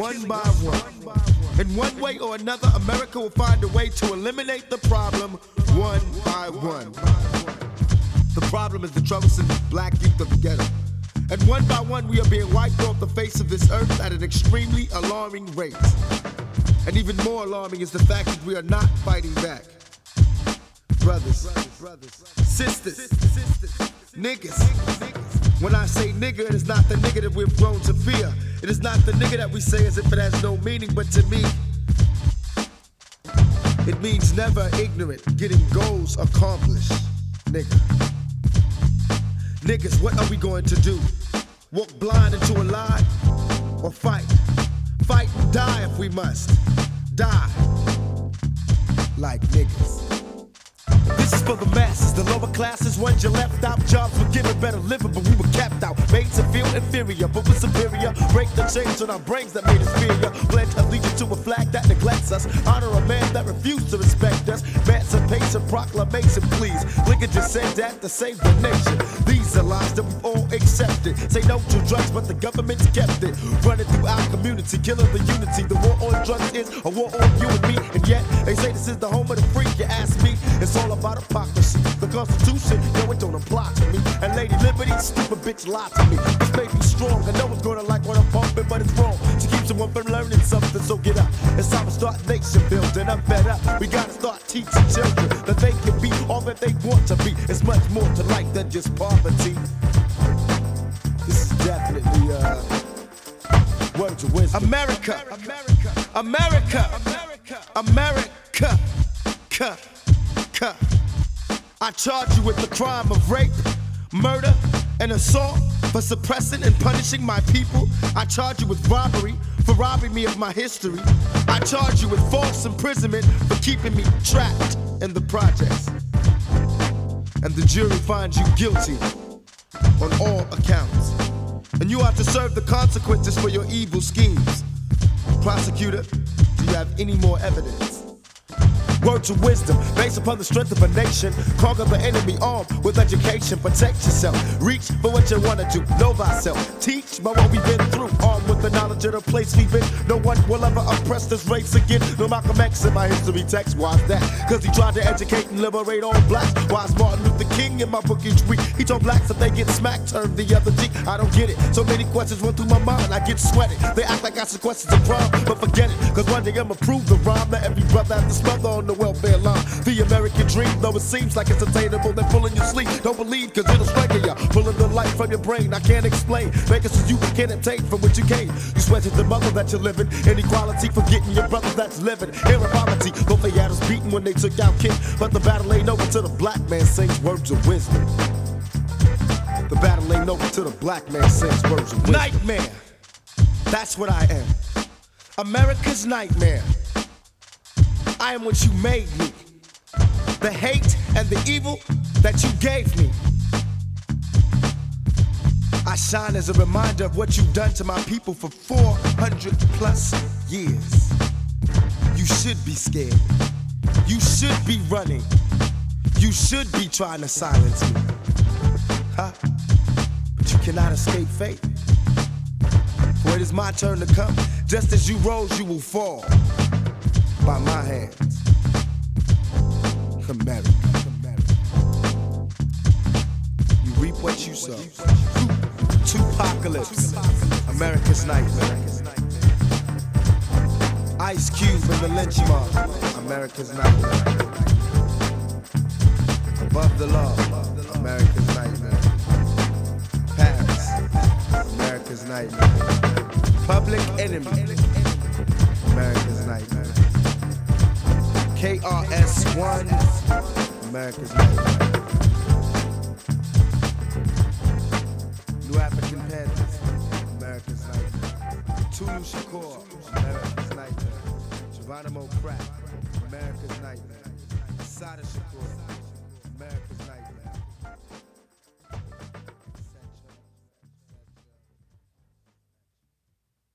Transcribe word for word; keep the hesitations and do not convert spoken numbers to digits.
one by one. In one way or another, America will find a way to eliminate the problem one by one. The problem is the troublesome black youth of the ghetto. And one by one, we are being wiped off the face of this earth at an extremely alarming rate. And even more alarming is the fact that we are not fighting back. Brothers, sisters, niggas. When I say nigga, it is not the nigga that we've grown to fear. It is not the nigga that we say as if it has no meaning, but to me, it means never ignorant, getting goals accomplished. Nigga. Niggas, what are we going to do? Walk blind into a lie? Or fight? Fight and die if we must. Die. Like niggas. This is for the masses, the lower classes, ones you left out. Jobs were given better living, but we were kept out. Made to feel inferior, but we're superior. Break the chains on our brains that made us fear ya. Pledge allegiance to a flag that neglects us. Honor a man that refused to respect us. Emancipation proclamation, please. Lincoln just said that to save the nation. These are lies that we've all accepted. Say no to drugs, but the government's kept it. Running through our community, killing the unity. The war on drugs is a war on you and me. And yet, they say this is the home of the free. You ask me, it's all about hypocrisy. The Constitution, no, it don't apply to me. And Lady Liberty, stupid bitch, lie to me. This may be strong, I know it's gonna like what I'm pumping, but it's wrong to keep someone from learning something. So get up, it's time to start nation building. I'm fed up, we gotta start teaching children that they can be all that they want to be. It's much more to life than just poverty. This is definitely uh, words of wisdom. America, America, America, America, America, America. I charge you with the crime of rape, murder, and assault for suppressing and punishing my people. I charge you with robbery for robbing me of my history. I charge you with false imprisonment for keeping me trapped in the projects. And the jury finds you guilty on all accounts. And you have to serve the consequences for your evil schemes. Prosecutor, do you have any more evidence? Words of wisdom, based upon the strength of a nation. Conquer the enemy armed with education. Protect yourself, reach for what you wanna do. Know thyself, teach by what we've been through. Armed with the knowledge of the place we've been. No one will ever oppress this race again. No Malcolm X in my history text, why's that? Cause he tried to educate and liberate all blacks. Why's Martin Luther King in my book each week? He told blacks if they get smacked, turn the other cheek. I don't get it, so many questions run through my mind. I get sweaty, they act like I ask questions of crime. But forget it, cause one day I'ma prove the rhyme. That every brother has this mother on the welfare line. The American dream, though it seems like it's attainable, they're pulling your sleep. Don't believe, cause it'll strangle ya. Pulling the life from your brain, I can't explain. Make it so you can't obtain from what you gain. You sweat to the mother that you're living. Inequality, forgetting your brother that's living. Here in poverty, both they had us beaten when they took out King. But the battle ain't over till the black man sings words of wisdom. The battle ain't over till the black man sings words of wisdom. Nightmare, that's what I am. America's nightmare. I am what you made me. The hate and the evil that you gave me. I shine as a reminder of what you've done to my people for four hundred plus years. You should be scared. You should be running. You should be trying to silence me. Huh? But you cannot escape fate. For it is my turn to come. Just as you rose, you will fall. By my hands. America. You reap what you sow. Tupacalypse. America's nightmare. Ice Cube and the lynch mob. America's nightmare. Above the law. America's nightmare. Paris. America's nightmare. Public enemy. America's nightmare. K R S One, America's nightmare. New African Panthers, America's nightmare. Tulu Shakur, America's nightmare. Geronimo Crack, America's nightmare. Sada Shakur, America's nightmare.